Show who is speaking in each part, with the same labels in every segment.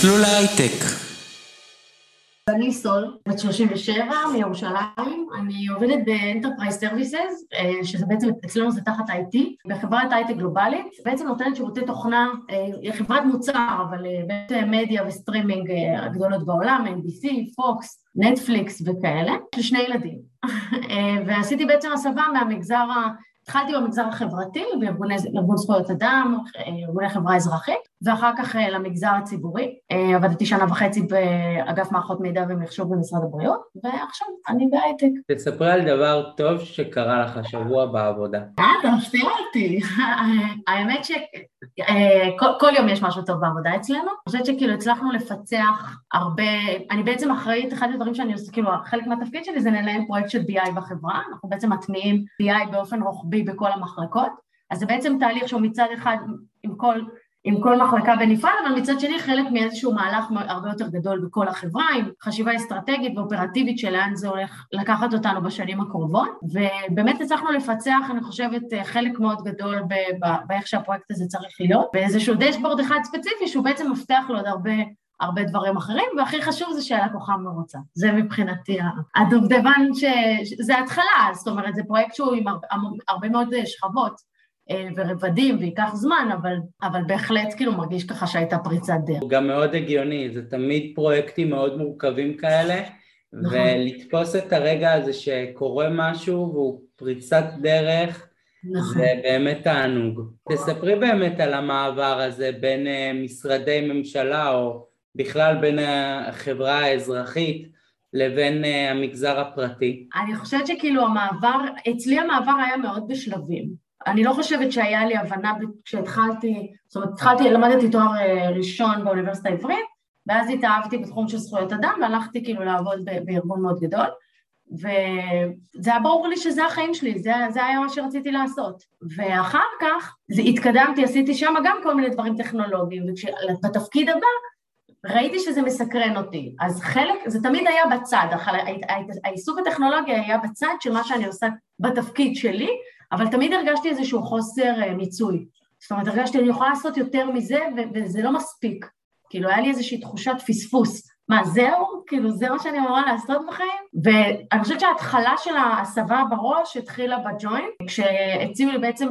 Speaker 1: מסלול ההייטק.
Speaker 2: אני סול, בת 37 מירושלים, אני עובדת ב-Enterprise Services, שזה בעצם אצלנו זה תחת IT, בחברת הייטק גלובלית, בעצם נותנת שירותי תוכנה, היא חברת מוצר, אבל בעצם מדיה וסטרימינג הגדולות בעולם, NBC, פוקס, נטפליקס וכאלה, יש לי 2 ילדים, ועשיתי בעצם הסבה מהמגזר, התחלתי במגזר החברתי, בארגון זכויות אדם, ארגוני חברה אזרחית, ואחר כך למגזר הציבורי. עבדתי 1.5 שנה באגף מערכות מידע ומחשוב במשרד הבריאות, ועכשיו אני בהייטק.
Speaker 3: תספרי על דבר טוב שקרה לך השבוע בעבודה.
Speaker 2: אתה מפתיע אותי. האמת שכל יום יש משהו טוב בעבודה אצלנו. אני חושבת שכאילו הצלחנו לפצח הרבה, אני בעצם אחראית, אחד הדברים שאני עושה, כאילו חלק מהתפקיד שלי זה לנהל פרויקט של BI בחברה, אנחנו בעצם מטמיעים BI באופן רוחבי בכל המחלקות, אז זה בעצם תהליך שהוא מצד אחד עם כל מחלקה בנפרד, אבל מצד שני חלק מאיזשהו מהלך הרבה יותר גדול בכל החברה, עם חשיבה אסטרטגית ואופרטיבית שלאן זה הולך לקחת אותנו בשנים הקרובות, ובאמת הצלחנו לפצח, אני חושבת, חלק מאוד גדול באיך שהפרויקט הזה צריך להיות, באיזשהו דשבורד אחד ספציפי, שהוא בעצם מפתח לו עוד הרבה דברים אחרים, והכי חשוב זה שהלקוחה מרוצה. זה מבחינתי הדובדבן שזה התחלה, זאת אומרת, זה פרויקט שהוא עם הרבה מאוד שכבות, ורבדים, ויקח זמן, אבל בהחלט כאילו מרגיש ככה שהייתה פריצת דרך.
Speaker 3: הוא גם מאוד הגיוני, זה תמיד פרויקטים מאוד מורכבים כאלה, ולתפוס את הרגע הזה שקורה משהו והוא פריצת דרך, זה באמת תענוג. תספרי באמת על המעבר הזה בין משרדי ממשלה, או בכלל בין החברה האזרחית, לבין המגזר הפרטי.
Speaker 2: אני חושבת שכאילו אצלי המעבר היה מאוד בשלבים. אני לא חושבת שהיה לי הבנה כשהתחלתי, זאת אומרת, למדתי תואר ראשון באוניברסיטה העברית, ואז התאהבתי בתחום של זכויות אדם, והלכתי כאילו לעבוד בארגון מאוד גדול, וזה היה ברור לי שזה החיים שלי, זה היה מה שרציתי לעשות. ואחר כך התקדמתי, עשיתי שם גם כל מיני דברים טכנולוגיים, ובתפקיד הבא ראיתי שזה מסקרן אותי, אז חלק, זה תמיד היה בצד, העיסוק הטכנולוגיה היה בצד של מה שאני עושה בתפקיד שלי, אבל תמיד הרגשתי איזשהו חוסר מיצוי. זאת אומרת, הרגשתי, אני יכולה לעשות יותר מזה, וזה לא מספיק. כאילו, היה לי איזושהי תחושת פספוס. מה, זהו? כאילו, זה מה שאני אמורה לעשות בחיים? ואני חושבת שההתחלה של ההסבה בראש התחילה בג'וינט, כשהציעו לי בעצם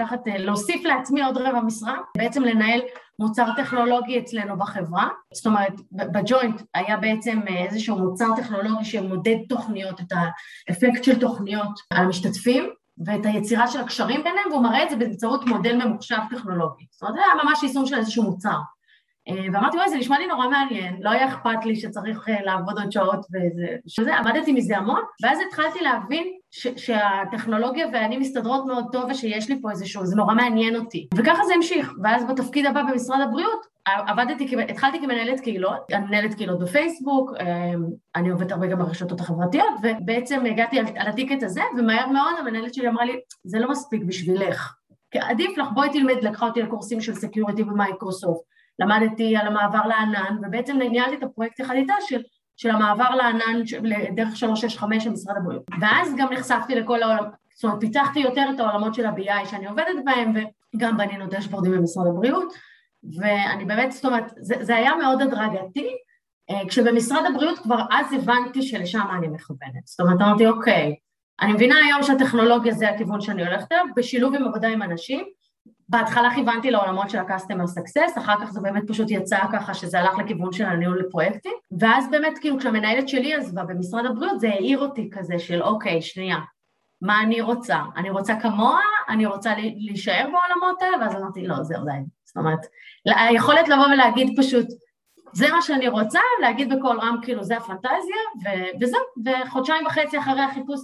Speaker 2: להוסיף לעצמי עוד רבע משרה, בעצם לנהל מוצר טכנולוגי אצלנו בחברה. זאת אומרת, בג'וינט היה בעצם איזשהו מוצר טכנולוגי שמודד תוכניות, את האפקט של תוכניות על המשתתפים, ואת היצירה של הקשרים ביניהם, והוא מראה את זה באמצעות מודל ממוחשב טכנולוגי. זאת אומרת, זה היה ממש יישום של איזשהו מוצר. ואמרתי, וואי, זה נשמע לי נורא מעניין, לא היה אכפת לי שצריך לעבוד עוד שעות וזה, עבדתי מזה המון, ואז התחלתי להבין שהטכנולוגיה ואני מסתדרות מאוד טוב, ושיש לי פה איזשהו, זה נורא מעניין אותי. וככה זה המשיך, ואז בתפקיד הבא במשרד הבריאות, התחלתי כמנהלת קהילות, אני מנהלת קהילות בפייסבוק, אני עובדת הרבה גם ברשתות החברתיות, ובעצם הגעתי על הטיקט הזה, ומהר מאוד המנהלת שלי אמרה לי, זה לא מספיק בשבילך, כי עדיף לך, בואי תלמד, לקחה אותי לקורסים של סקיוריטי במייקרוסופט, למדתי על המעבר לענן, ובעצם ניהלתי את הפרויקט אחד איתה של המעבר לענן דרך 365 של משרד הבריאות. ואז גם נחשפתי לכל העולם, זאת אומרת, פיתחתי יותר את העולמות של ה-BI שאני עובדת בהם, וגם בנינו דשבורדים במשרד הבריאות, ואני באמת, זאת אומרת, זה היה מאוד הדרגתי, כשבמשרד הבריאות כבר אז הבנתי שלשם אני מכוונת. זאת אומרת, אמרתי, אוקיי, אני מבינה היום שהטכנולוגיה זה הכיוון שאני הולכת אליו, בשילוב עם עבודה עם אנשים, בהתחלה כיוונתי לעולמות של ה-Customer Success, אחר כך זה באמת פשוט יצא ככה שזה הלך לכיוון של הניהול לפרויקטים, ואז באמת כאילו כשהמנהלת שלי עזבה במשרד הבריאות, זה העיר אותי כזה של אוקיי, שנייה, מה אני רוצה? אני רוצה כמוה, אני רוצה להישאר בעולמות האלה, ואז אמרתי, לא, זה עדיין. זאת אומרת, היכולת לבוא ולהגיד פשוט, זה מה שאני רוצה, להגיד בכל רם כאילו זה הפנטזיה, וזהו, וחודשיים וחצי אחרי החיפוש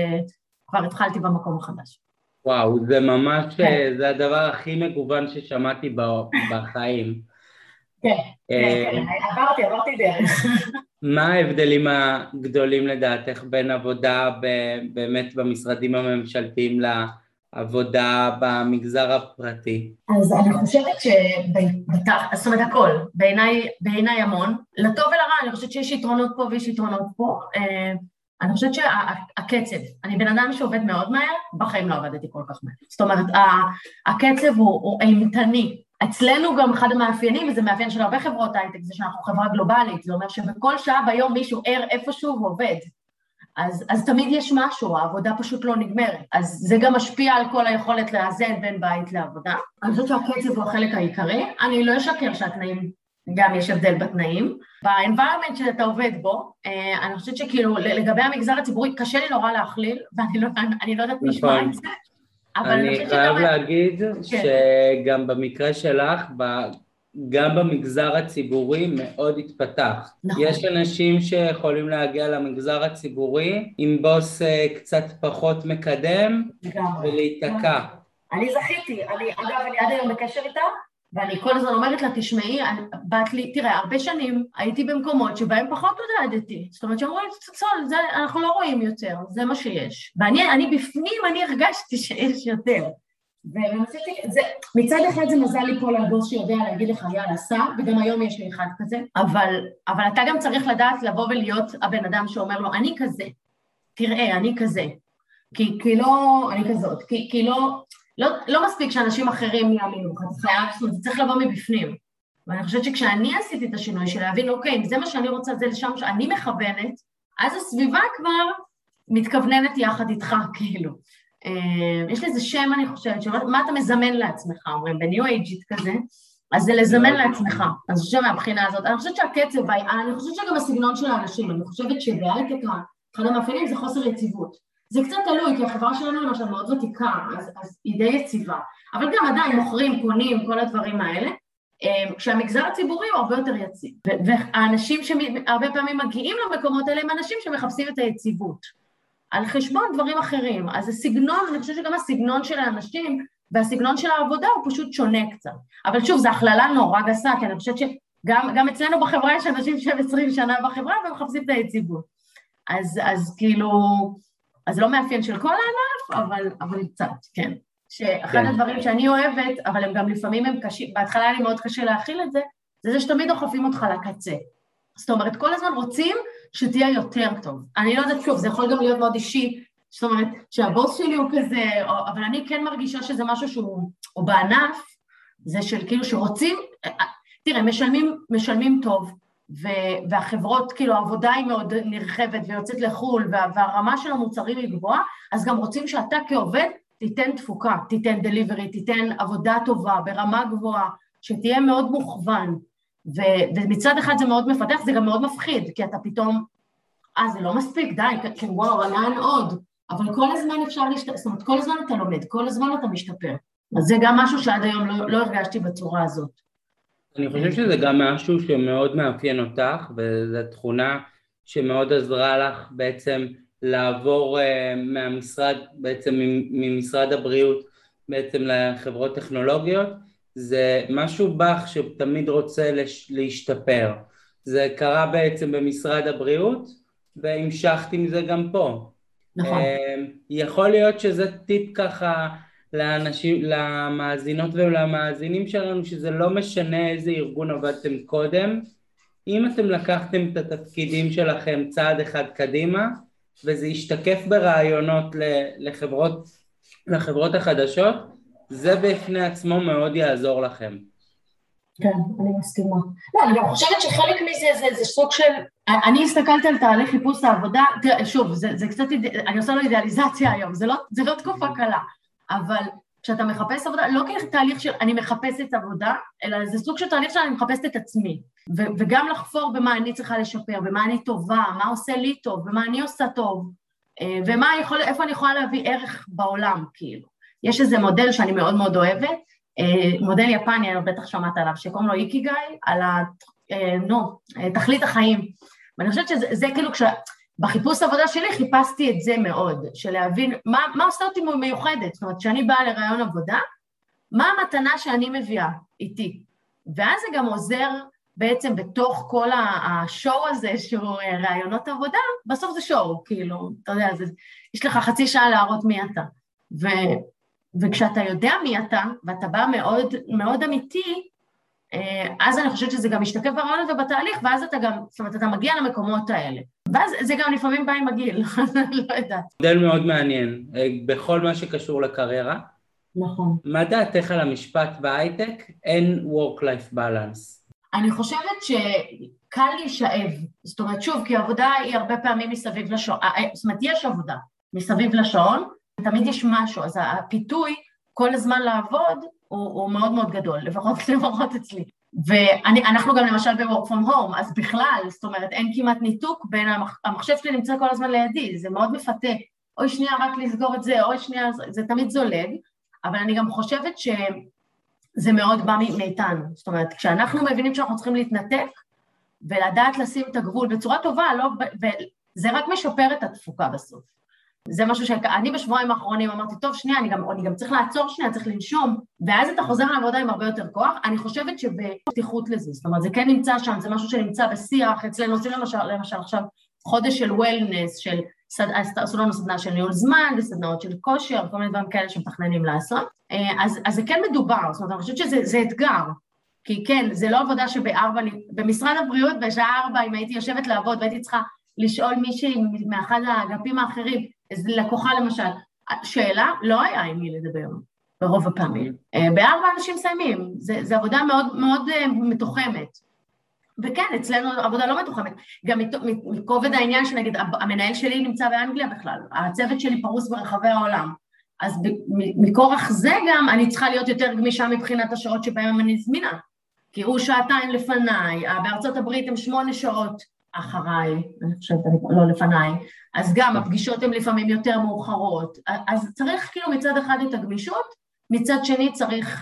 Speaker 2: כבר התחלתי במקום החדש.
Speaker 3: וואו, זה ממש, זה הדבר הכי מגוון ששמעתי בחיים.
Speaker 2: כן, עברתי דרך.
Speaker 3: מה ההבדלים הגדולים לדעתך בין עבודה באמת במשרדים הממשלתיים לעבודה במגזר הפרטי?
Speaker 2: אז אני חושבת זאת אומרת הכל, בעיניי המון, לטוב ולרע, אני חושבת שיש יתרונות פה ויש יתרונות פה, אני חושבת שהקצב, אני בן אדם שעובד מאוד מהר, בחיים לא עבדתי כל כך מהר. זאת אומרת, הקצב הוא אימתני, אצלנו גם אחד המאפיינים, וזה מאפיין של הרבה חברות הייטק, זה שאנחנו חברה גלובלית, זה אומר שבכל שעה ביום מישהו ער איפשהו ועובד. אז תמיד יש משהו, העבודה פשוט לא נגמרת. אז זה גם משפיע על כל היכולת לאזן בין בית לעבודה. אני חושבת שהקצב הוא החלק העיקרי, אני לא אשקר שהתנאים, גם יש הבדל בתנאים. ב-environment שאתה עובד בו, אני חושבת שכאילו לגבי המגזר הציבורי, קשה לי נורא להכליל, ואני לא יודעת לשמוע את זה.
Speaker 3: אני חייב להגיד שגם במקרה שלך, גם במגזר הציבורי מאוד התפתח. נכון. יש אנשים שיכולים להגיע למגזר הציבורי עם בוס קצת פחות מקדם ולהיתקע.
Speaker 2: אני זכיתי, אגב, אני עד היום בקשר איתה, ואני כל הזמן אומרת לה, תשמעי, תראה, הרבה שנים הייתי במקומות שבהם פחות עודדתי. זאת אומרת, שאומרים, אנחנו לא רואים יותר, זה מה שיש. ואני בפנים, אני הרגשתי שיש יותר. מצד אחד זה מזל לי פה לבוס שיודע להגיד לך, יאללה, סע, וגם היום יש לי אחד כזה, אבל אתה גם צריך לדעת לבוא ולהיות הבן אדם שאומר לו, אני כזה, תראה, אני כזה, כי לא, אני כזאת, כי לא מספיק שאנשים אחרים יאמינו, אתה חייב, זאת אומרת, זה צריך לבוא מבפנים, ואני חושבת שכשאני עשיתי את השינוי של להבין, אוקיי, אם זה מה שאני רוצה, זה לשם שאני מכוונת, אז הסביבה כבר מתכווננת יחד איתך, כאילו. יש לזה שם, אני חושבת, מה אתה מזמן לעצמך, אומרים, בניו אייג'ית כזה, אז זה לזמן לעצמך, אז שם מהבחינה הזאת, אני חושבת שהקצב, אני חושבת שגם הסגנון של האנשים, אני חושבת שבהייטק, אחד המאפיינים זה חוסר יציבות, זה קצת תלוי, כי החברה שלנו למשל מאוד ותיקה, אז היא די יציבה, אבל גם עדיין מוכרים, קונים, כל הדברים האלה, כשהמגזר הציבורי הוא הרבה יותר יציב, והאנשים שהרבה פעמים מגיעים למקומות האלה, הם אנשים שמחפשים את היציבות, על חשבון דברים אחרים, אז הסגנון, אני חושבת שגם הסגנון של האנשים, והסגנון של העבודה הוא פשוט שונה קצת, אבל שוב, זו הכללה נורא גסה, כי אני חושבת שגם אצלנו בחברה יש אנשים שהם 20 שנה בחברה, והם מחפשים את היציבות, אז כאילו, אז לא מאפיין של כל הענף, אבל קצת, כן, שאחד הדברים שאני אוהבת, אבל הם גם לפעמים הם קשים, בהתחלה היה לי מאוד קשה להכיל את זה, זה שתמיד דוחפים אותך לקצה, זאת אומרת, כל הזמן רוצים שתהיה יותר טוב. אני לא יודעת, שוב, זה יכול גם להיות מאוד אישי, זאת אומרת, שהבוס שלי הוא כזה, אבל אני כן מרגישה שזה משהו שהוא, או בענף, זה של כאילו שרוצים, תראה, משלמים טוב, והחברות, כאילו, העבודה היא מאוד נרחבת ויוצאת לחול, והרמה של המוצרים היא גבוהה, אז גם רוצים שאתה כעובד תיתן תפוקה, תיתן דליברי, תיתן עבודה טובה, ברמה גבוהה, שתהיה מאוד מוכוון, ומצד אחד זה מאוד מפתח, זה גם מאוד מפחיד, כי אתה פתאום, זה לא מספיק, די, כן, וואו, לאן עוד? אבל כל הזמן אפשר להשתפר, זאת אומרת, כל הזמן אתה לומד, כל הזמן אתה משתפר. אז זה גם משהו שעד היום לא הרגשתי בצורה הזאת.
Speaker 3: אני חושב שזה גם משהו שמאוד מאפיין אותך, וזו תכונה שמאוד עזרה לך בעצם לעבור מהמשרד, בעצם ממשרד הבריאות, בעצם לחברות טכנולוגיות, זה משהו בך שתמיד רוצה להשתפר. זה קרה בעצם במשרד הבריאות, והמשכתי מזה גם פה.
Speaker 2: נכון.
Speaker 3: יכול להיות שזה טיפ ככה לאנשים, למאזינות ולמאזינים שלנו, שזה לא משנה איזה ארגון עבדתם קודם, אם אתם לקחתם את התפקידים שלכם צעד אחד קדימה, וזה ישתקף ברעיונות לחברות החדשות, זה בפני עצמו מאוד יעזור לכם.
Speaker 2: כן, אני מסכימה. לא, אני גם חושבת שחלק מזה זה סוג של, אני הסתכלת על תהליך חיפוש העבודה, תראה, שוב, זה קצת, אני עושה לו אידיאליזציה היום, זה לא תקופה קלה, אבל כשאתה מחפש עבודה, לא כתהליך של אני מחפשת עבודה, אלא זה סוג של תהליך שאני מחפשת את עצמי, וגם לחפור במה אני צריכה לשפר, במה אני טובה, מה עושה לי טוב, במה אני עושה טוב, ואיפה אני יכולה להביא ערך בעולם, כאילו. יש איזה מודל שאני מאוד מאוד אוהבת, מודל יפני, אני בטח שמעת עליו, שקוראים לו איקיגאי, על תכלית החיים. ואני חושבת שזה כאילו, בחיפוש העבודה שלי חיפשתי את זה מאוד, של להבין מה עושה אותי מיוחדת, זאת אומרת, כשאני באה לרעיון עבודה, מה המתנה שאני מביאה איתי. ואז זה גם עוזר בעצם בתוך כל השואו הזה, שהוא רעיונות עבודה, בסוף זה שואו, כאילו, אתה יודע, יש לך חצי שעה להראות מי אתה. וכשאתה יודע מי אתה, ואתה בא מאוד, מאוד אמיתי, אז אני חושבת שזה גם משתקף ברעיונות ובתהליך, ואז אתה גם, זאת אומרת, אתה מגיע למקומות האלה. ואז זה גם לפעמים בא עם הגיל, לא יודעת.
Speaker 3: מודל מאוד מעניין, בכל מה שקשור לקריירה,
Speaker 2: נכון.
Speaker 3: מה דעתך על המשפט בהייטק? אין work-life balance.
Speaker 2: אני חושבת שקל להישאב, זאת אומרת שוב, כי העבודה היא הרבה פעמים מסביב לשעון, זאת אומרת יש עבודה מסביב לשעון, תמיד יש משהו, אז הפיתוי כל הזמן לעבוד הוא מאוד מאוד גדול, לפחות אצלי. ואנחנו גם למשל ב-work from home, אז בכלל, זאת אומרת, אין כמעט ניתוק בין המחשב שלי נמצא כל הזמן לידי, זה מאוד מפתה, אוי שנייה רק לסגור את זה, אוי שנייה, זה תמיד זולג, אבל אני גם חושבת שזה מאוד בא מאיתנו, זאת אומרת, כשאנחנו מבינים שאנחנו צריכים להתנתק, ולדעת לשים את הגבול בצורה טובה, זה רק משפר את התפוקה בסוף. זה משהו שאני בשבועיים האחרונים אמרתי, טוב, שנייה, אני גם צריך לעצור שנייה, צריך לנשום, ואז אתה חוזר לעבודה עם הרבה יותר כוח, אני חושבת שבפתיחות לזה, זאת אומרת, זה כן נמצא שם, זה משהו שנמצא בשיח, אצלנו עושים למשל עכשיו חודש של וולנס, עשו לנו סדנה של ניהול זמן, וסדנאות של כושר, כל מיני דברים כאלה שמתכננים לעשות, אז זה כן מדובר, זאת אומרת, אני חושבת שזה אתגר, כי כן, זה לא עבודה במשרד הבריאות, בשעה 4, אם הייתי יושבת לעבוד, והייתי צריכה לשאול מישהי מאחד האגפים האחרים, איזו לקוחה למשל, שאלה, לא היה עם מי לדבר, ברוב הפעמים. ב4 אנשים מסיימים, זו עבודה מאוד מאוד מתוחמת. וכן, אצלנו עבודה לא מתוחמת. גם מכובד העניין שנגיד, המנהל שלי נמצא באנגליה בכלל, הצוות שלי פרוס ברחבי העולם, אז מכורח זה גם אני צריכה להיות יותר גמישה מבחינת השעות שבהם אני זמינה, כי הוא שעתיים לפניי, בארצות הברית הם 8 שעות אחריי, אני חושבת, לא לפניי, אז גם הפגישות הן לפעמים יותר מאוחרות, אז צריך כאילו מצד אחד את הגמישות, מצד שני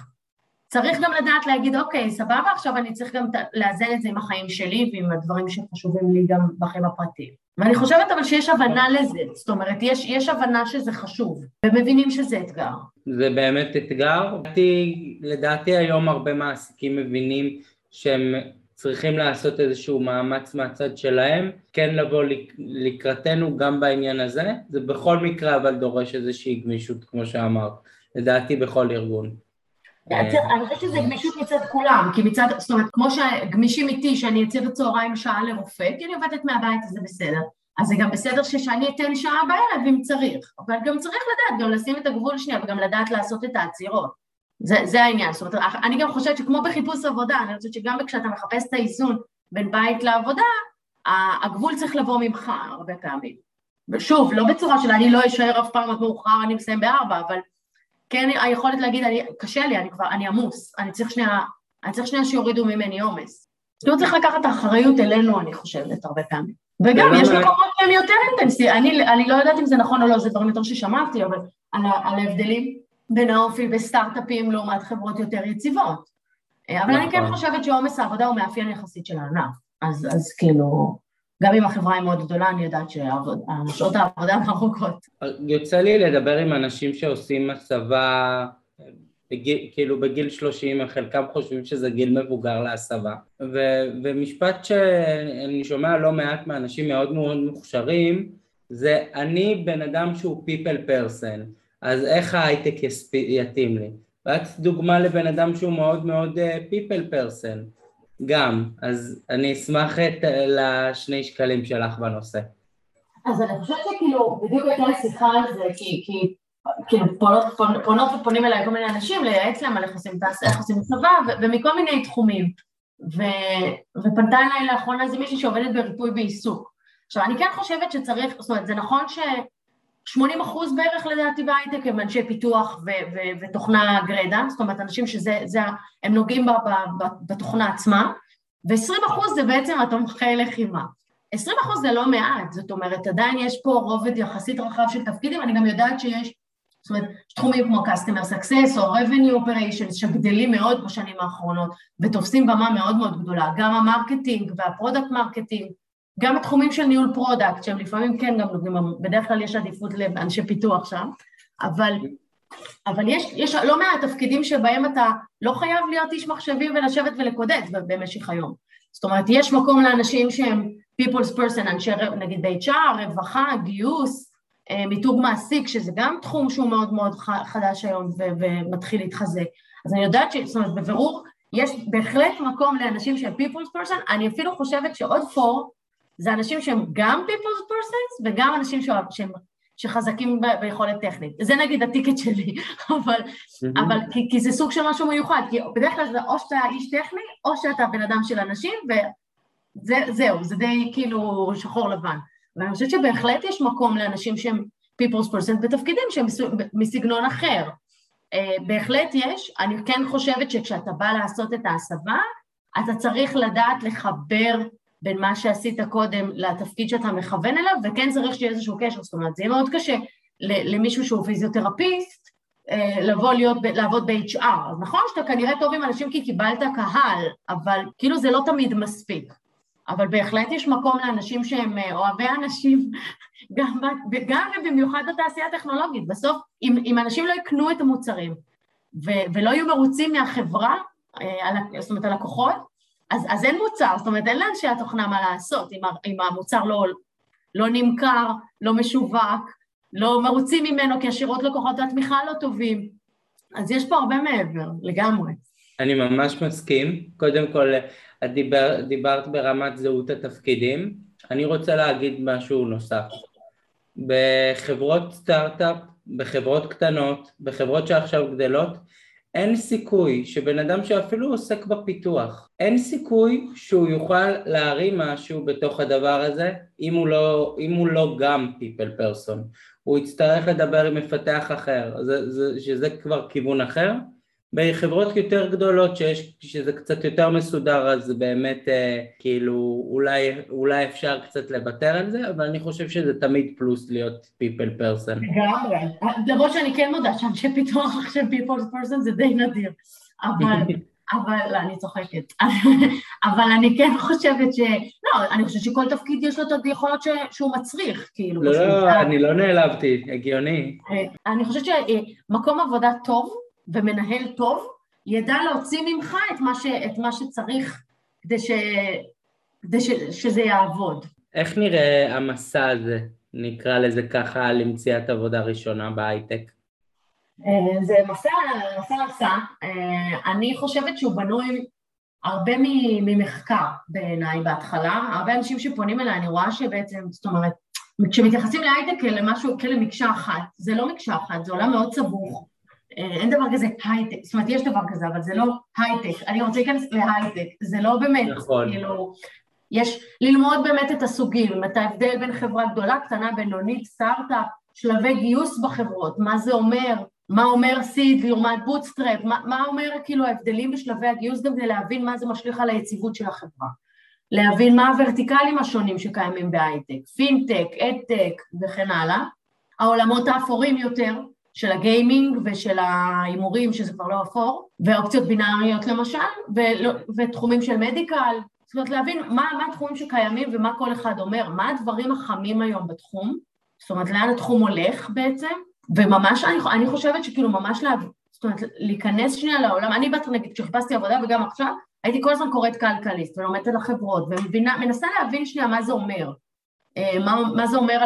Speaker 2: צריך גם לדעת להגיד, אוקיי, סבבה, עכשיו אני צריך גם לאזן את זה עם החיים שלי, ועם הדברים שחשובים לי גם בחיים הפרטיים. ואני חושבת אבל שיש הבנה לזה, זאת אומרת, יש הבנה שזה חשוב, ומבינים שזה אתגר.
Speaker 3: זה באמת אתגר. לדעתי היום הרבה מעסיקים מבינים שהם צריכים לעשות איזשהו מאמץ מהצד שלהם, כן לבוא לקראתנו גם בעניין הזה, זה בכל מקרה אבל דורש איזושהי גמישות, כמו שאמרת, לדעתי בכל ארגון.
Speaker 2: אני חושבת שזה גמישות מצד כולם, כי מצד, זאת אומרת, כמו שגמישים איתי, שאני אצא בצהריים שעה לרופא, כי אני עובדת מהבית, אז זה בסדר. אז זה גם בסדר שאני אתן שעה בערב אם צריך, אבל גם צריך לדעת, גם לשים את הגבול שנייה, וגם לדעת לעשות את העצירות. זה העניין, זאת אומרת, אני גם חושבת שכמו בחיפוש עבודה, אני חושבת שגם כשאתה מחפש את האיזון בין בית לעבודה, הגבול צריך לבוא ממך הרבה פעמים. ושוב, לא בצורה של אני לא אשאר אף פעם מאוחר, אני מסיים ב4, אבל כן, היכולת להגיד, קשה לי, אני עמוס, אני צריך שנייה שיורידו ממני עומס. זאת אומרת, צריך לקחת את האחריות אלינו, אני חושבת, הרבה פעמים. וגם, יש מקומות שהם יותר אינטנסי, אני לא יודעת אם זה נכון או לא, זה דברים יותר ששמעתי, אבל על ההבדלים בין האופי בסטארט-אפים לעומת חברות יותר יציבות. אבל אני כן חושבת שעומס העבודה הוא מאפיין יחסית של הענף, אז כאילו, גם אם החברה היא מאוד גדולה, אני יודעת ששעות העבודה ארוכות.
Speaker 3: יוצא לי לדבר עם אנשים שעושים הסבה, כאילו בגיל 30, חלקם חושבים שזה גיל מבוגר להסבה. ומשפט שאני שומע לא מעט מאנשים מאוד מאוד מוכשרים, זה אני בן אדם שהוא people person, אז איך ההייטק יתאים לי? ואת דוגמה לבן אדם שהוא מאוד מאוד people person. גם, אז אני אשמח לשני שקלים שלך בנושא.
Speaker 2: אז אני חושבת שכאילו, בדיוק הייתה לי שיחה על זה, כי כאילו פונות ופונים אליי כל מיני אנשים, לייעץ להם על איך עושים צבא, ומכל מיני תחומים. ופנתה אליי לאחרונה זה מישהי שעובדת בריפוי בעיסוק. עכשיו, אני כן חושבת שצריך, זאת אומרת, זה נכון ש80% בערך לדעתי בהייטק הם אנשי פיתוח ותוכנה גרדה, זאת אומרת, אנשים הם נוגעים בתוכנה עצמה, ו20% זה בעצם התומכי לחימה. 20% זה לא מעט, זאת אומרת, עדיין יש פה רובד יחסית רחב של תפקידים, אני גם יודעת שיש, זאת אומרת, תחומים כמו Customer Success או Revenue Operations שגדלים מאוד בשנים האחרונות, ותופסים במה מאוד מאוד גדולה, גם המרקטינג והפרודקט מרקטינג, גם התחומים של ניהול פרודקט, שהם לפעמים כן גם נוגעים, בדרך כלל יש עדיפות לאנשי פיתוח שם, אבל יש לא מעט תפקידים שבהם אתה לא חייב להיות איש מחשבים ולשבת ולקודד במשך היום. זאת אומרת, יש מקום לאנשים שהם people's person, אנשי נגיד ב-HR, רווחה, גיוס, מיתוג מעסיק, שזה גם תחום שהוא מאוד מאוד חדש היום ומתחיל להתחזק. אז אני יודעת זאת אומרת, בבירור, יש בהחלט מקום לאנשים שהם people's person, אני אפילו חושבת שעוד זה אנשים שהם גם people's persons, וגם אנשים שחזקים ביכולת טכנית. זה נגיד הטיקט שלי, אבל כי זה סוג של משהו מיוחד, כי בדרך כלל זה או שאתה איש טכני, או שאתה בן אדם של אנשים, וזהו, זה די כאילו שחור לבן. ואני חושבת שבהחלט יש מקום לאנשים שהם people's person בתפקידים שהם מסגנון אחר. בהחלט יש, אני כן חושבת שכשאתה בא לעשות את ההסבה, אתה צריך לדעת לחבר בין מה שעשית קודם לתפקיד שאתה מכוון אליו, וכן צריך שיהיה איזשהו קשר, זאת אומרת, זה יהיה מאוד קשה למישהו שהוא פיזיותרפיסט, לעבוד ב-HR, אז נכון שאתה כנראה טוב עם אנשים כי קיבלת קהל, אבל כאילו זה לא תמיד מספיק, אבל בהחלט יש מקום לאנשים שהם אוהבי אנשים, גם ובמיוחד בתעשייה הטכנולוגית, בסוף אם אנשים לא יקנו את המוצרים, ולא יהיו מרוצים מהחברה, זאת אומרת הלקוחות, אז אין מוצר, זאת אומרת, אין לאנשי התוכנה מה לעשות, אם המוצר לא נמכר, לא משווק, לא מרוצים ממנו, כי השירות לקוחות והתמיכה לא טובים, אז יש פה הרבה מעבר, לגמרי.
Speaker 3: אני ממש מסכים, קודם כל, את דיברת ברמת זהות התפקידים, אני רוצה להגיד משהו נוסף, בחברות סטארט-אפ, בחברות קטנות, בחברות שעכשיו גדלות, אין סיכוי שבן אדם שאפילו עוסק בפיתוח, אין סיכוי שהוא יוכל להרים משהו בתוך הדבר הזה, אם הוא לא גם people person. הוא יצטרך לדבר עם מפתח אחר, שזה כבר כיוון אחר. בחברות יותר גדולות שזה קצת יותר מסודר, אז באמת כאילו אולי אפשר קצת לוותר על זה, אבל אני חושב שזה תמיד פלוס להיות people person.
Speaker 2: לגמרי, למרות שאני כן מודה שאנשי פיתוח של people person זה די נדיר, אבל אני צוחקת, אבל אני כן חושבת אני חושבת שכל תפקיד יש לו את היכולות שהוא מצריך, כאילו.
Speaker 3: לא, אני לא נעלבתי, הגיוני.
Speaker 2: אני חושבת שמקום עבודה טוב, ומנהל טוב, ידע להוציא ממך את מה שצריך כדי שזה יעבוד.
Speaker 3: איך נראה המסע הזה, נקרא לזה ככה, למציאת עבודה ראשונה בהייטק?
Speaker 2: זה מסע. אני חושבת שהוא בנוי הרבה ממחקר בעיניי בהתחלה, הרבה אנשים שפונים אליי, אני רואה שבעצם, זאת אומרת, כשמתייחסים להייטק למשהו, כלמקשה אחת, זה לא מקשה אחת, זה עולם מאוד סבוך, אין דבר כזה הייטק, זאת אומרת יש דבר כזה, אבל זה לא הייטק, אני רוצה להיכנס להייטק, זה לא באמת,
Speaker 3: נכון.
Speaker 2: כאילו, יש ללמוד באמת את הסוגים, את ההבדל בין חברה גדולה, קטנה, בינונית, סטארט-אפ, שלבי גיוס בחברות, מה זה אומר, מה אומר סיד לעומת בוטסטראפ, מה אומר כאילו ההבדלים בשלבי הגיוס, גם כדי להבין מה זה משליך על היציבות של החברה, להבין מה הוורטיקלים השונים שקיימים בהייטק, פינטק, אדטק וכן הלאה, העולמות האפורים יותר, של הגיימינג ושל ההימורים, שזה כבר לא אפור, ואופציות בינאריות למשל, ותחומים של מדיקל, זאת אומרת להבין מה התחומים שקיימים ומה כל אחד אומר, מה הדברים החמים היום בתחום, זאת אומרת לאן התחום הולך בעצם, וממש אני חושבת שכאילו ממש זאת אומרת להיכנס שנייה לעולם, אני נגיד כשחיפשתי עבודה וגם עכשיו, הייתי כל הזמן קוראת כלכליסט ולומדת על החברות, ומנסה להבין שנייה מה זה אומר, מה זה אומר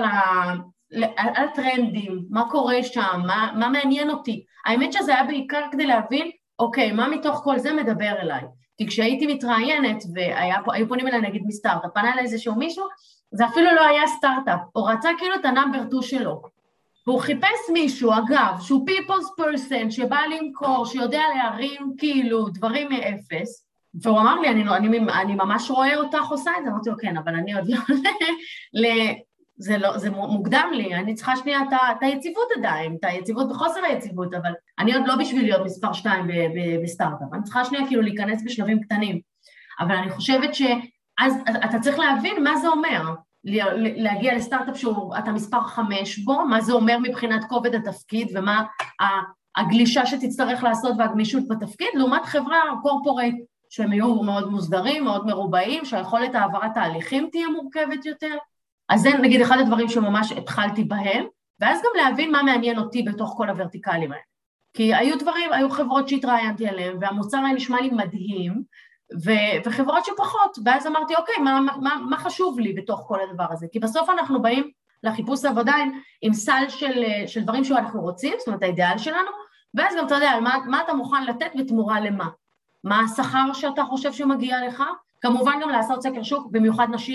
Speaker 2: על טרנדים, מה קורה שם, מה מעניין אותי. האמת שזה היה בעיקר כדי להבין, אוקיי, מה מתוך כל זה מדבר אליי. כי כשהייתי מתראיינת, והיו פונים אליי נגיד מסטארט-אפ, פנה אליי איזשהו מישהו, זה אפילו לא היה סטארט-אפ, הוא רצה כאילו את הנאמבר 2 שלו. והוא חיפש מישהו, אגב, שהוא people's person, שבא למכור, שיודע להרים כאילו דברים מאפס, והוא אמר לי, אני ממש רואה אותך עושה את זה, אמרתי לו, כן, אבל אני עוד לא זה מוקדם לי, אני צריכה שנייה את היציבות עדיין, את היציבות בחוסר היציבות, אבל אני עוד לא בשביל להיות מספר 2 בסטארט-אפ, אני צריכה שנייה כאילו להיכנס בשלבים קטנים, אבל אני חושבת שאז אתה צריך להבין מה זה אומר, להגיע לסטארט-אפ שאתה מספר 5 בו, מה זה אומר מבחינת כובד התפקיד, ומה הגלישה שתצטרך לעשות והגמישות בתפקיד, לעומת חברה קורפורייט, שהם יהיו מאוד מוסדרים, מאוד מרובעים, שהיכולת העברת תהליכים תהיה מורכבת יותר, אז זה נגיד אחד הדברים שממש התחלתי בהם, ואז גם להבין מה מעניין אותי בתוך כל הוורטיקלים האלה. כי היו חברות שהתראיינתי עליהן, והמוצר היה נשמע לי מדהים, וחברות שפחות, ואז אמרתי, אוקיי, מה חשוב לי בתוך כל הדבר הזה? כי בסוף אנחנו באים לחיפוש עבודה עם סל של דברים שאנחנו רוצים, זאת אומרת, האידיאל שלנו, ואז גם אתה יודע, מה אתה מוכן לתת בתמורה למה? מה השכר שאתה חושב שמגיע לך? כמובן גם לעשות סקר שוק, במיוחד נשים,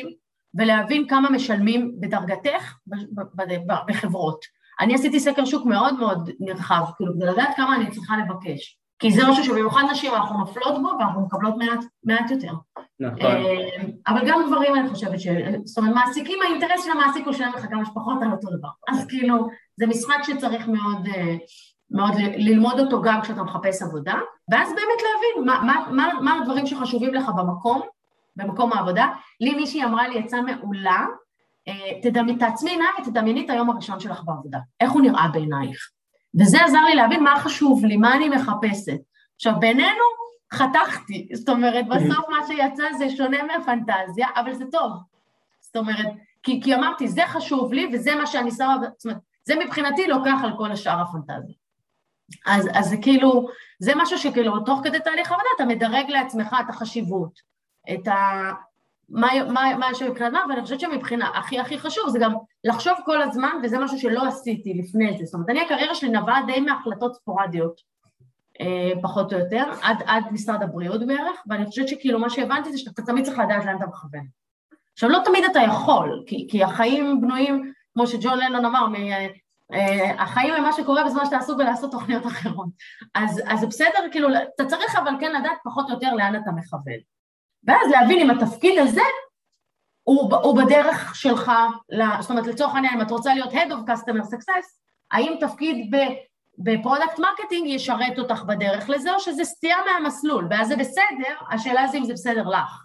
Speaker 2: ולהבין כמה משלמים בדרגתך בחברות. אני עשיתי סקר שוק מאוד מאוד נרחב, כאילו, כדי לדעת כמה אני צריכה לבקש. כי זה משהו שבמיוחד נשים אנחנו נופלות בו, ואנחנו מקבלות מעט יותר.
Speaker 3: נכון.
Speaker 2: אבל גם גברים אני חושבת זאת אומרת, מעסיקים, האינטרס של המעסיק הוא שלהם לך כמה שפחות על אותו דבר. אז כאילו, זה משחק שצריך מאוד ללמוד אותו גם כשאתה מחפש עבודה, ואז באמת להבין מה הדברים שחשובים לך במקום העבודה. לי מישהי אמרה לי, יצא מעולה, תעצמי עיניים ותדמייני את היום הראשון שלך בעבודה. איך הוא נראה בעינייך? וזה עזר לי להבין מה חשוב לי, מה אני מחפשת. עכשיו, בינינו חתכתי, זאת אומרת, בסוף מה שיצא זה שונה מהפנטזיה, אבל זה טוב. זאת אומרת, כי אמרתי, זה חשוב לי, וזה מה שאני שמה, זאת אומרת, זה מבחינתי לוקח על כל השאר הפנטזיה. אז זה כאילו, זה משהו שכאילו, תוך כדי תהליך עבודה, אתה מדרג לעצמך את החשיבות, את מה שמבחינת מה, ואני חושבת שמבחינה הכי חשוב, זה גם לחשוב כל הזמן, וזה משהו שלא עשיתי לפני זה. זאת אומרת, הקריירה שלי נבעה די מהחלטות ספורדיות, פחות או יותר, עד משרד הבריאות בערך, ואני חושבת שכאילו מה שהבנתי זה שאתה תמיד צריך לדעת לאן אתה מכוון. עכשיו, לא תמיד אתה יכול, כי החיים בנויים, כמו שג'ון לנון אמר, החיים הם מה שקורה בזמן שאתה עסוק בלעשות תוכניות אחרות. אז זה בסדר, כאילו, אתה צריך אבל כן לדעת פחות או יותר לאן אתה מכוון. ואז להבין אם התפקיד הזה הוא בדרך שלך, זאת אומרת, לצורך העניין, אם את רוצה להיות Head of Customer Success, האם תפקיד בפרודקט מרקטינג ישרת אותך בדרך לזה, או שזה סטייה מהמסלול, ואז זה בסדר, השאלה זה אם זה בסדר לך.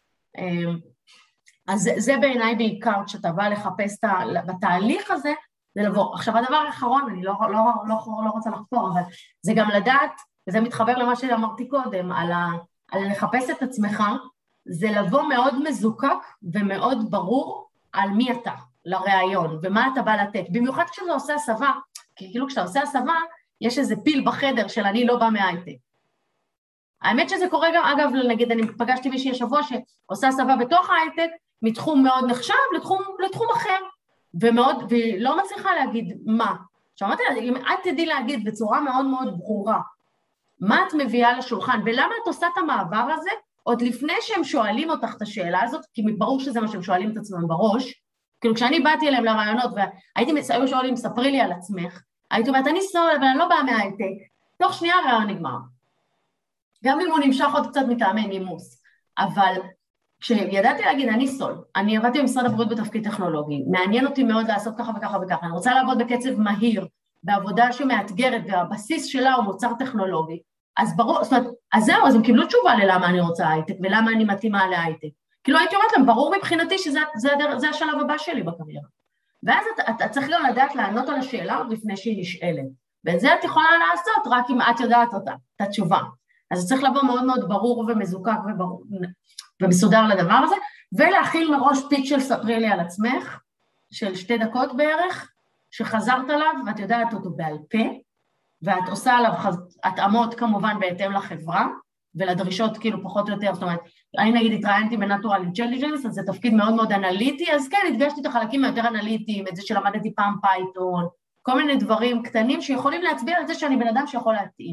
Speaker 2: אז זה בעיניי בעיקר, כשאתה בא לחפש בתהליך הזה, זה לבוא. עכשיו, הדבר האחרון, אני לא רוצה לחפור, אבל זה גם לדעת, וזה מתחבר למה שאמרתי קודם, על לחפש את עצמך, זה לבוא מאוד מזוקק ומאוד ברור על מי אתה, לרעיון, ומה אתה בא לתת. במיוחד כשאתה עושה הסבה, כי כאילו כשאתה עושה הסבה, יש איזה פיל בחדר של אני לא בא מהייטק. האמת שזה קורה גם, אגב, נגיד, אני פגשתי מישהי השבוע שעושה הסבה בתוך ההייטק, מתחום מאוד נחשב לתחום אחר, ולא מצליחה להגיד מה. שאמרתי לה, אם את תדעי להגיד בצורה מאוד מאוד ברורה, מה את מביאה לשולחן, ולמה את עושה את המעבר הזה, עוד לפני שהם שואלים אותך את השאלה הזאת, כי ברור שזה מה שהם שואלים את עצמם בראש, כאילו כשאני באתי אליהם לרעיונות, והיו שואלים, ספרי לי על עצמך, הייתי אומרת, אני סול, אבל אני לא באה מהייטק, תוך שנייה הרעיון נגמר. גם אם הוא נמשך עוד קצת מטעמי נימוס, אבל כשידעתי להגיד, אני סול, אני עבדתי במשרד הבריאות בתפקיד טכנולוגי, מעניין אותי מאוד לעשות ככה וככה וככה, אני רוצה לעבוד בקצב מהיר, בעבודה שמאתגרת, והבסיס שלה הוא מוצר טכנולוגי, אז ברור, זאת אומרת, אז זהו, אז הם קיבלו תשובה ללמה אני רוצה הייטק, ולמה אני מתאימה להייטק. כאילו הייתי אומרת להם, ברור מבחינתי שזה השלב הבא שלי בקריירה. ואז אתה צריך גם לדעת לענות על השאלה עוד לפני שהיא נשאלת. ואת זה את יכולה לעשות רק אם את יודעת אותה, את התשובה. אז צריך לבוא מאוד מאוד ברור ומזוקק ומסודר לדבר הזה, ולהכיל מראש פיץ' של ספרי לי על עצמך, של 2 דקות בערך, שחזרת עליו ואת יודעת אותו בעל פה, ואת עושה עליו התאמות כמובן בהתאם לחברה, ולדרישות כאילו פחות או יותר, זאת אומרת, אני נגיד התראיינתי בנטורל אינטליג'נס, אז זה תפקיד מאוד מאוד אנליטי, אז כן, הדגשתי את החלקים היותר אנליטיים, את זה שלמדתי פעם פייתון, כל מיני דברים קטנים שיכולים להצביע על זה שאני בן אדם שיכול להתאים.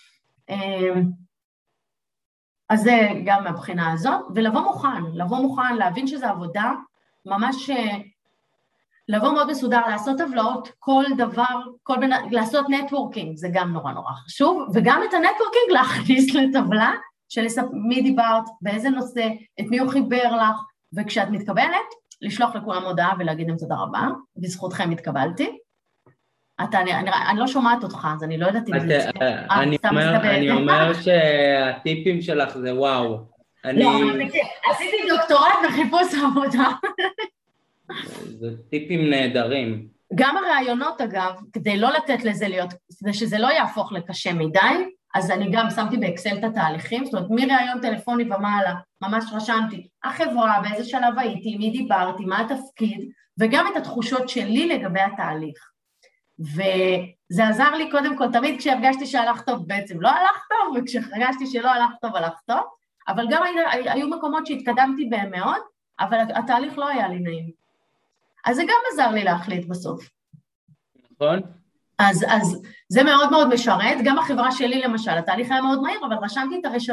Speaker 2: אז זה גם מהבחינה הזאת, ולבוא מוכן, להבין שזו עבודה, ממש לבוא מאוד מסודר, לעשות טבלאות, כל דבר, לעשות נטוורקינג, זה גם נורא נורא חשוב, וגם את הנטוורקינג להכניס לטבלה, של מי דיברת, באיזה נושא, את מי הוא חיבר לך, וכשאת מתקבלת, לשלוח לכולם הודעה ולהגיד להם תודה רבה, בזכותכם התקבלתי. אני לא שומעת אותך, אז אני לא יודעת אם זה...
Speaker 3: אני אומר שהטיפים שלך זה וואו.
Speaker 2: לא, עשיתי דוקטורט בחיפוש עבודה.
Speaker 3: זה טיפים נהדרים.
Speaker 2: גם הרעיונות, אגב, כדי לא לתת לזה להיות, כדי שזה לא יהפוך לקשה מדי, אז אני גם שמתי באקסל את התהליכים, זאת אומרת, מרעיון טלפוני ומעלה, ממש רשמתי, החברה, באיזה שלב הייתי, מי דיברתי, מה התפקיד, וגם את התחושות שלי לגבי התהליך. וזה עזר לי קודם כל, תמיד כשהרגשתי שהלך טוב, בעצם לא הלך טוב, וכשהרגשתי שלא הלך טוב, הלך טוב, אבל גם היו מקומות שהתקדמתי בהם מאוד, אבל התהליך לא היה לי נעים. אז זה גם עזר לי להחליט בסוף.
Speaker 3: נכון.
Speaker 2: אז זה מאוד מאוד משרת, גם החברה שלי למשל, התהליך היה מאוד מהיר, אבל רשמתי את הרשמים.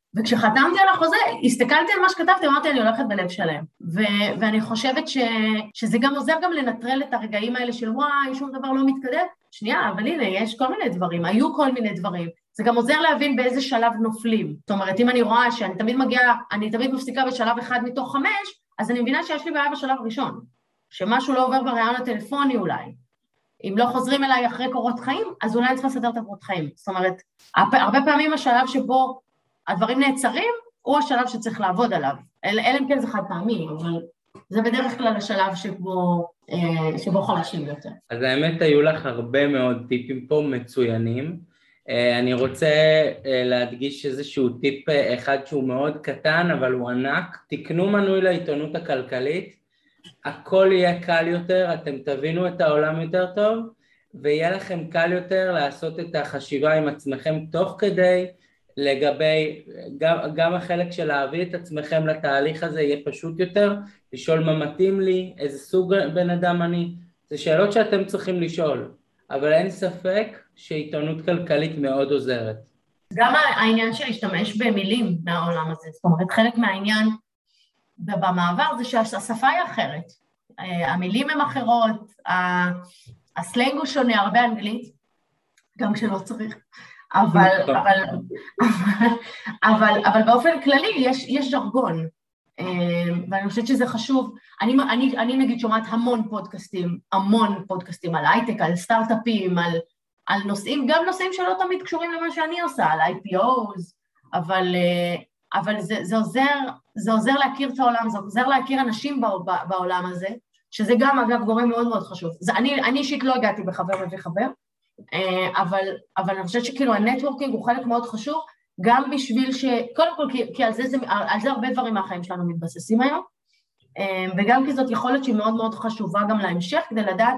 Speaker 2: וכשחתמתי על החוזה, הסתכלתי על מה שכתבתי, אמרתי, אני הולכת בלב שלם. ואני חושבת שזה גם עוזר גם לנטרל את הרגעים האלה של וואי, שום דבר לא מתקדם. שנייה, אבל הנה, יש כל מיני דברים, היו כל מיני דברים. זה גם עוזר להבין באיזה שלב נופלים. זאת אומרת, אם אני רואה שאני תמיד מגיעה, אני תמיד מפסיקה בשלב 1 מתוך 5, אז אני מבינה שיש לי בעיה בשלב ראשון. שמשהו לא עובר ברעיון הטלפוני אולי. אם לא חוזרים אליי אחרי קורות חיים, אז אולי אני צריכה לסדר את הקורות חיים. זאת אומרת, הרבה פעמים השלב שבו הדברים נעצרים, הוא השלב שצריך לעבוד עליו. אלא אם כן זה חד פעמי, אבל זה בדרך כלל השלב שבו חלשים יותר.
Speaker 3: אז האמת היו לך הרבה מאוד טיפים פה מצוינים. אני רוצה להדגיש איזשהו טיפ אחד שהוא מאוד קטן, אבל הוא ענק. תקנו מנוי לעיתונות הכלכלית, הכל יהיה קל יותר, אתם תבינו את העולם יותר טוב, ויהיה לכם קל יותר לעשות את החשיבה עם עצמכם תוך כדי, לגבי, גם החלק של להביא את עצמכם לתהליך הזה יהיה פשוט יותר, לשאול מה מתאים לי, איזה סוג בן אדם אני, זה שאלות שאתם צריכים לשאול, אבל אין ספק שעיתונות כלכלית מאוד עוזרת.
Speaker 2: גם העניין של להשתמש במילים מהעולם הזה, זאת אומרת חלק מהעניין במעבר זה שהשפה היא אחרת, המילים הן אחרות, הסלנג הוא שונה, הרבה אנגלית, גם כשלא צריך. אבל באופן כללי יש ז'רגון, ואני חושבת שזה חשוב. אני נגיד שומעת המון פודקאסטים על הייטק, על סטארט-אפים, על נושאים, גם נושאים שלא תמיד קשורים למה שאני עושה, על IPOs, אבל זה עוזר להכיר את העולם, זה עוזר להכיר אנשים בעולם הזה, שזה גם אגב גורם מאוד מאוד חשוב. אני אישית לא הגעתי בחבר מביא חבר, אבל אני חושבת שכאילו הנטוורקינג הוא חלק מאוד חשוב, גם בשביל קודם כל, כי על זה הרבה דברים מהחיים שלנו מתבססים היום, וגם כי זאת יכולת שהיא מאוד מאוד חשובה גם להמשך, כדי לדעת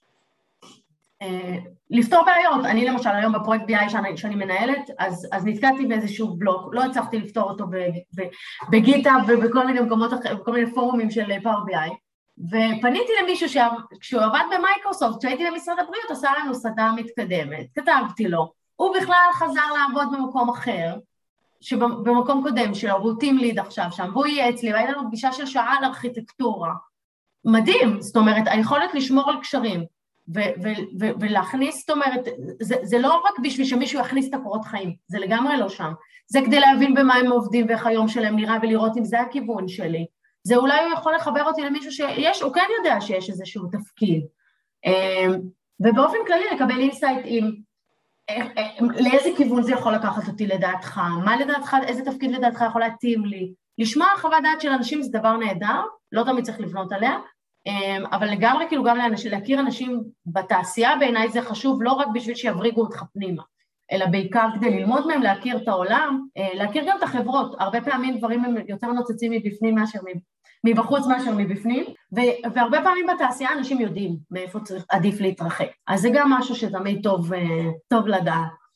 Speaker 2: לפתור בעיות. אני למשל היום בפרויקט BI שאני מנהלת, אז נתקעתי באיזשהו בלוק, לא הצלחתי לפתור אותו בגיטה ובכל מיני מקומות, בכל מיני פורומים של Power BI, ופניתי למישהו כשהוא עבד במייקרוסופט, כשהייתי במשרד הבריאות, עשה לנו סדנה מתקדמת, כתבתי לו, הוא בכלל חזר לעבוד במקום אחר, במקום קודם שלו, והוא טים ליד עכשיו שם, והוא יהיה אצלי, והייתה לנו פגישה של שעה על ארכיטקטורה, מדהים, זאת אומרת, היכולת לשמור על קשרים, ולהכניס, זאת אומרת, זה לא רק בשביל שמישהו יכניס את הקורות חיים, זה לגמרי לא שם, זה כדי להבין במה הם עובדים ואיך היום שלהם נראה, ולראות אם זה הכיוון שלי, זה אולי הוא יכול לחבר אותי למישהו הוא כן יודע שיש איזשהו תפקיד, ובאופן כללי לקבל אינסייט לאיזה כיוון זה יכול לקחת אותי לדעתך, מה לדעתך, איזה תפקיד לדעתך יכול להתאים לי, לשמוע חוות דעת של אנשים זה דבר נהדר, לא תמיד צריך לבנות עליה, אבל לגמרי כאילו גם להכיר אנשים בתעשייה בעיניי זה חשוב, לא רק בשביל שיבריגו אותך פנימה, אלא בעיקר כדי ללמוד מהם, להכיר את העולם, להכיר גם את החברות, הרבה פעמים דברים הם יותר נוצצים מבפנים מאשר מבחוץ מאשר מבפנים, והרבה פעמים בתעשייה אנשים יודעים מאיפה עדיף להתרחק, אז זה גם משהו שתמיד טוב לדעת.